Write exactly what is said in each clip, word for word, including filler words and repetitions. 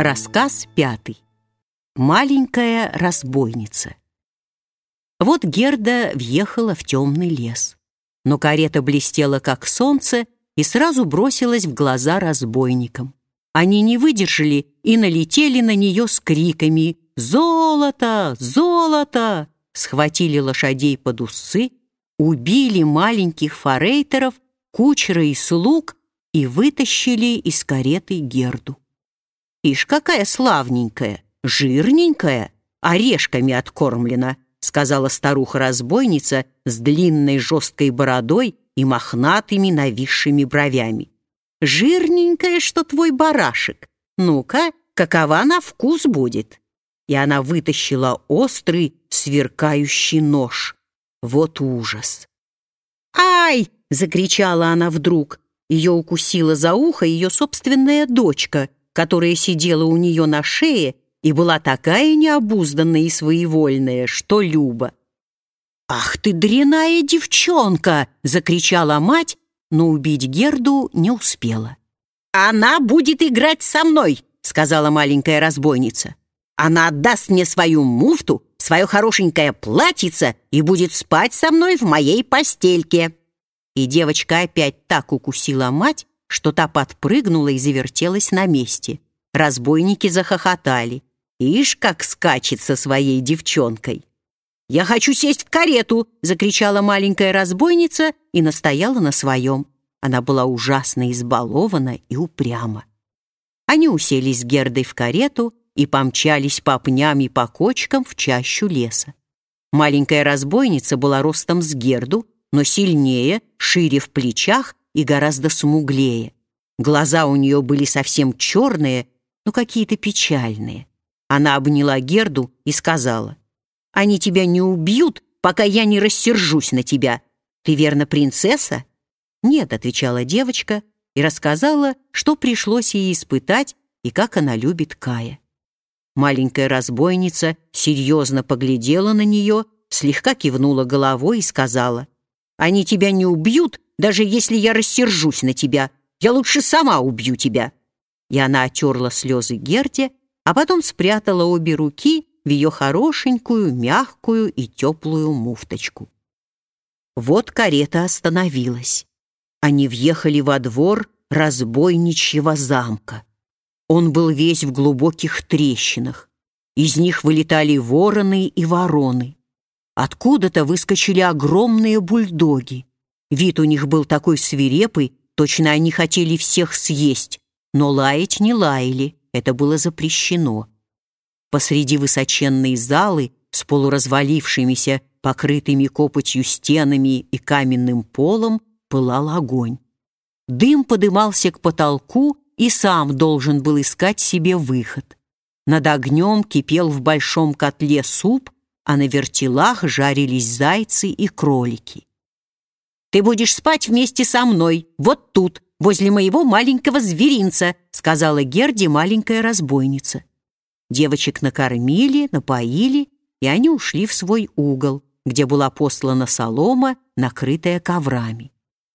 Рассказ пятый. Маленькая разбойница. Вот Герда въехала в темный лес, но карета блестела, как солнце, и сразу бросилась в глаза разбойникам. Они не выдержали и налетели на нее с криками «Золото! Золото!», схватили лошадей под усы, убили маленьких форейтеров, кучера и слуг и вытащили из кареты Герду. «Ишь, какая славненькая, жирненькая, орешками откормлена», сказала старуха-разбойница с длинной жесткой бородой и мохнатыми нависшими бровями. «Жирненькая, что твой барашек. Ну-ка, какова на вкус будет?» И она вытащила острый, сверкающий нож. Вот ужас! «Ай!» — закричала она вдруг. Ее укусила за ухо ее собственная дочка, которая сидела у нее на шее и была такая необузданная и своевольная, что Люба. «Ах ты, дрянная девчонка!» — закричала мать, но убить Герду не успела. «Она будет играть со мной!» — сказала маленькая разбойница. «Она отдаст мне свою муфту, свое хорошенькое платьице и будет спать со мной в моей постельке». И девочка опять так укусила мать, что та подпрыгнула и завертелась на месте. Разбойники захохотали. Ишь, как скачет со своей девчонкой. «Я хочу сесть в карету!» — закричала маленькая разбойница и настояла на своем. Она была ужасно избалована и упряма. Они уселись с Гердой в карету и помчались по пням и по кочкам в чащу леса. Маленькая разбойница была ростом с Герду, но сильнее, шире в плечах и гораздо смуглее. Глаза у нее были совсем черные, но какие-то печальные. Она обняла Герду и сказала: «Они тебя не убьют, пока я не рассержусь на тебя. Ты, верно, принцесса?» «Нет», — отвечала девочка и рассказала, что пришлось ей испытать и как она любит Кая. Маленькая разбойница серьезно поглядела на нее, слегка кивнула головой и сказала: «Они тебя не убьют, даже если я рассержусь на тебя. Я лучше сама убью тебя». И она отерла слезы Герде, а потом спрятала обе руки в ее хорошенькую, мягкую и теплую муфточку. Вот карета остановилась. Они въехали во двор разбойничьего замка. Он был весь в глубоких трещинах. Из них вылетали вороны и вороны. Откуда-то выскочили огромные бульдоги. Вид у них был такой свирепый, точно они хотели всех съесть, но лаять не лаяли, это было запрещено. Посреди высоченной залы с полуразвалившимися, покрытыми копотью стенами и каменным полом пылал огонь. Дым подымался к потолку и сам должен был искать себе выход. Над огнем кипел в большом котле суп, а на вертелах жарились зайцы и кролики. «Ты будешь спать вместе со мной, вот тут, возле моего маленького зверинца», сказала Герде маленькая разбойница. Девочек накормили, напоили, и они ушли в свой угол, где была постлана солома, накрытая коврами.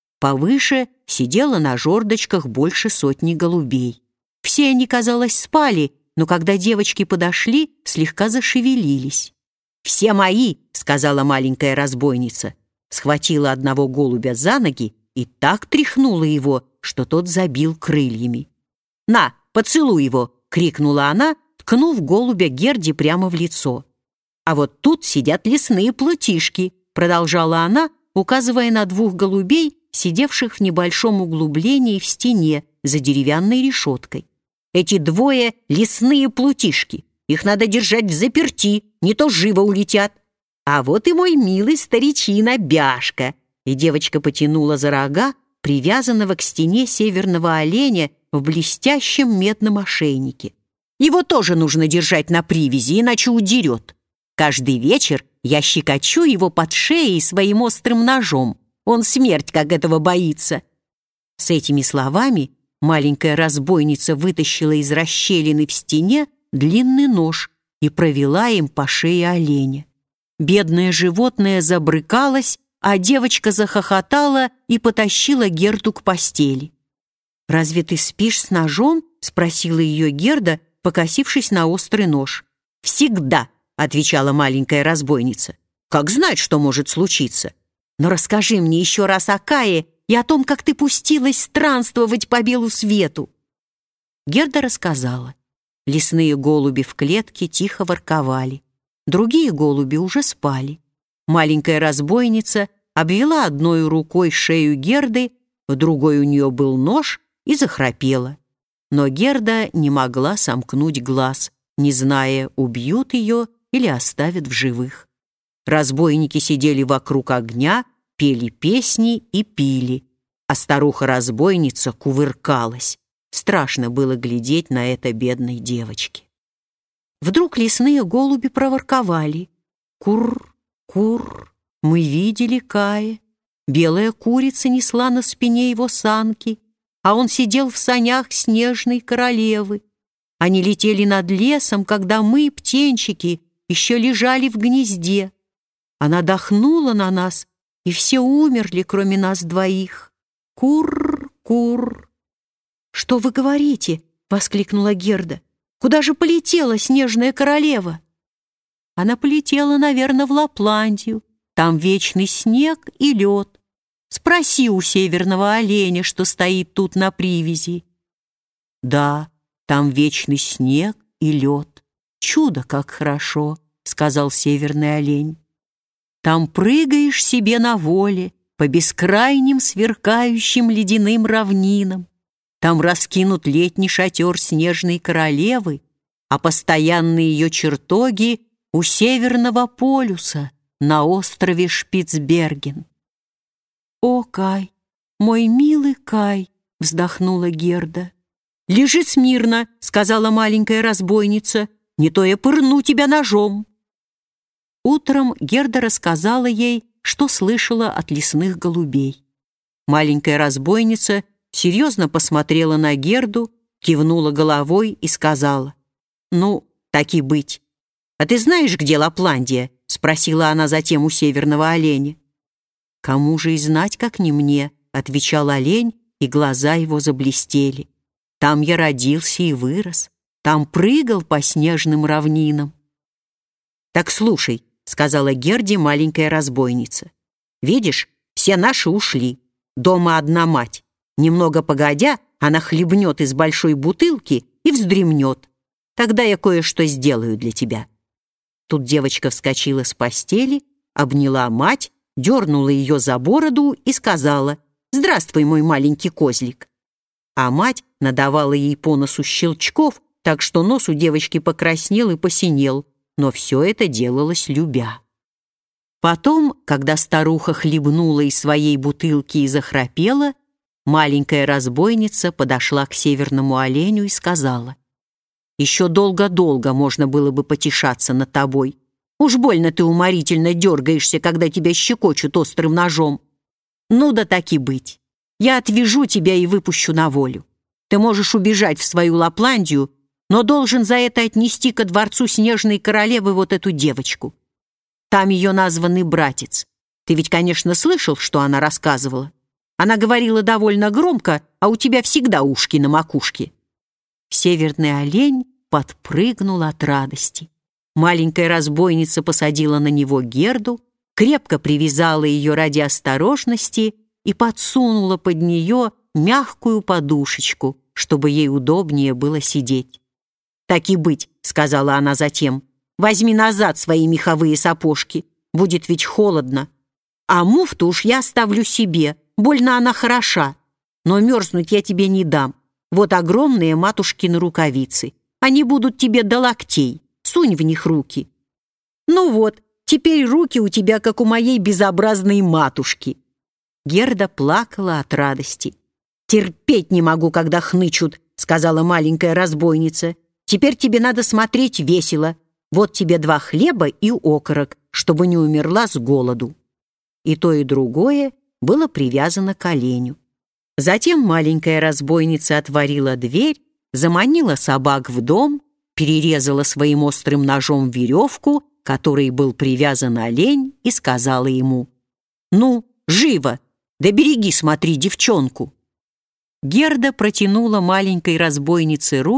Повыше сидело на жердочках больше сотни голубей. Все они, казалось, спали, но когда девочки подошли, слегка зашевелились. «Все мои», — сказала маленькая разбойница, схватила одного голубя за ноги и так тряхнула его, что тот забил крыльями. «На, поцелуй его!» — крикнула она, ткнув голубя Герде прямо в лицо. «А вот тут сидят лесные плутишки», — продолжала она, указывая на двух голубей, сидевших в небольшом углублении в стене за деревянной решеткой. «Эти двое — лесные плутишки. Их надо держать взаперти, не то живо улетят. А вот и мой милый старичина Бяшка». И девочка потянула за рога привязанного к стене северного оленя в блестящем медном ошейнике. «Его тоже нужно держать на привязи, иначе удерет. Каждый вечер я щекочу его под шеей своим острым ножом. Он смерть как этого боится». С этими словами маленькая разбойница вытащила из расщелины в стене длинный нож и провела им по шее оленя. Бедное животное забрыкалось, а девочка захохотала и потащила Герду к постели. «Разве ты спишь с ножом?» — спросила ее Герда, покосившись на острый нож. «Всегда», — отвечала маленькая разбойница. «Как знать, что может случиться? Но расскажи мне еще раз о Кае и о том, как ты пустилась странствовать по белу свету». Герда рассказала. Лесные голуби в клетке тихо ворковали. Другие голуби уже спали. Маленькая разбойница обвела одной рукой шею Герды, в другой у нее был нож, и захрапела. Но Герда не могла сомкнуть глаз, не зная, убьют ее или оставят в живых. Разбойники сидели вокруг огня, пели песни и пили, а старуха-разбойница кувыркалась. Страшно было глядеть на это бедной девочке. Вдруг лесные голуби проворковали. «Кур, кур, мы видели Кая. Белая курица несла на спине его санки, а он сидел в санях снежной королевы. Они летели над лесом, когда мы, птенчики, еще лежали в гнезде. Она дохнула на нас, и все умерли, кроме нас двоих. Кур, кур». «Что вы говорите?» — воскликнула Герда. «Куда же полетела снежная королева?» «Она полетела, наверное, в Лапландию. Там вечный снег и лед. Спроси у северного оленя, что стоит тут на привязи». «Да, там вечный снег и лед. Чудо, как хорошо», — сказал северный олень. «Там прыгаешь себе на воле по бескрайним сверкающим ледяным равнинам. Там раскинут летний шатер снежной королевы, а постоянные ее чертоги у Северного полюса на острове Шпицберген». «О, Кай, мой милый Кай!» — вздохнула Герда. «Лежи смирно», — сказала маленькая разбойница, «не то я пырну тебя ножом». Утром Герда рассказала ей, что слышала от лесных голубей. Маленькая разбойница серьезно посмотрела на Герду, кивнула головой и сказала: «Ну, так и быть. А ты знаешь, где Лапландия?» — спросила она затем у северного оленя. «Кому же и знать, как не мне?» — отвечал олень, и глаза его заблестели. «Там я родился и вырос, там прыгал по снежным равнинам». «Так слушай», — сказала Герде маленькая разбойница. «Видишь, все наши ушли. Дома одна мать. Немного погодя, она хлебнет из большой бутылки и вздремнет. Тогда я кое-что сделаю для тебя». Тут девочка вскочила с постели, обняла мать, дернула ее за бороду и сказала: «Здравствуй, мой маленький козлик». А мать надавала ей по носу щелчков, так что нос у девочки покраснел и посинел, но все это делалось любя. Потом, когда старуха хлебнула из своей бутылки и захрапела, маленькая разбойница подошла к северному оленю и сказала: «Еще долго-долго можно было бы потешаться над тобой. Уж больно ты уморительно дергаешься, когда тебя щекочут острым ножом. Ну да так и быть. Я отвяжу тебя и выпущу на волю. Ты можешь убежать в свою Лапландию, но должен за это отнести ко дворцу снежной королевы вот эту девочку. Там ее названный братец. Ты ведь, конечно, слышал, что она рассказывала? Она говорила довольно громко, а у тебя всегда ушки на макушке». Северный олень подпрыгнул от радости. Маленькая разбойница посадила на него Герду, крепко привязала ее ради осторожности и подсунула под нее мягкую подушечку, чтобы ей удобнее было сидеть. «Так и быть», — сказала она затем, «возьми назад свои меховые сапожки, будет ведь холодно. А муфту уж я оставлю себе, больно она хороша, но мерзнуть я тебе не дам. Вот огромные матушкины рукавицы, они будут тебе до локтей, сунь в них руки». «Ну вот, теперь руки у тебя, как у моей безобразной матушки». Герда плакала от радости. «Терпеть не могу, когда хнычут», — сказала маленькая разбойница. «Теперь тебе надо смотреть весело. Вот тебе два хлеба и окорок, чтобы не умерла с голоду». И то, и другое было привязано к оленю. Затем маленькая разбойница отворила дверь, заманила собак в дом, перерезала своим острым ножом веревку, которой был привязан олень, и сказала ему: «Ну, живо! Да береги, смотри, девчонку!» Герда протянула маленькой разбойнице руки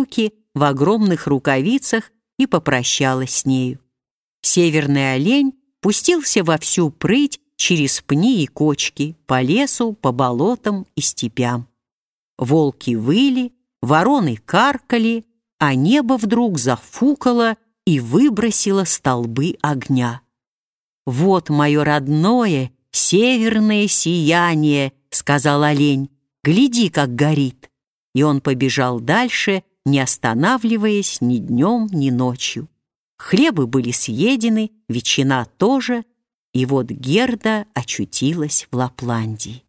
в огромных рукавицах и попрощалась с нею. Северный олень пустился во всю прыть через пни и кочки, по лесу, по болотам и степям. Волки выли, вороны каркали, а небо вдруг зафукало и выбросило столбы огня. «Вот мое родное северное сияние», — сказал олень, — «гляди, как горит». И он побежал дальше, не останавливаясь ни днем, ни ночью. Хлебы были съедены, ветчина тоже, и вот Герда очутилась в Лапландии.